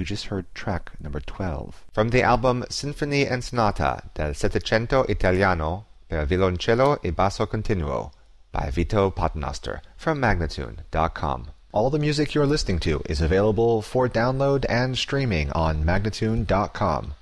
just heard track number 12. From the album Sinfonie and Sonata del Settecento Italiano per violoncello e basso continuo by Vito Paternoster from Magnatune.com. All the music you're listening to is available for download and streaming on Magnatune.com.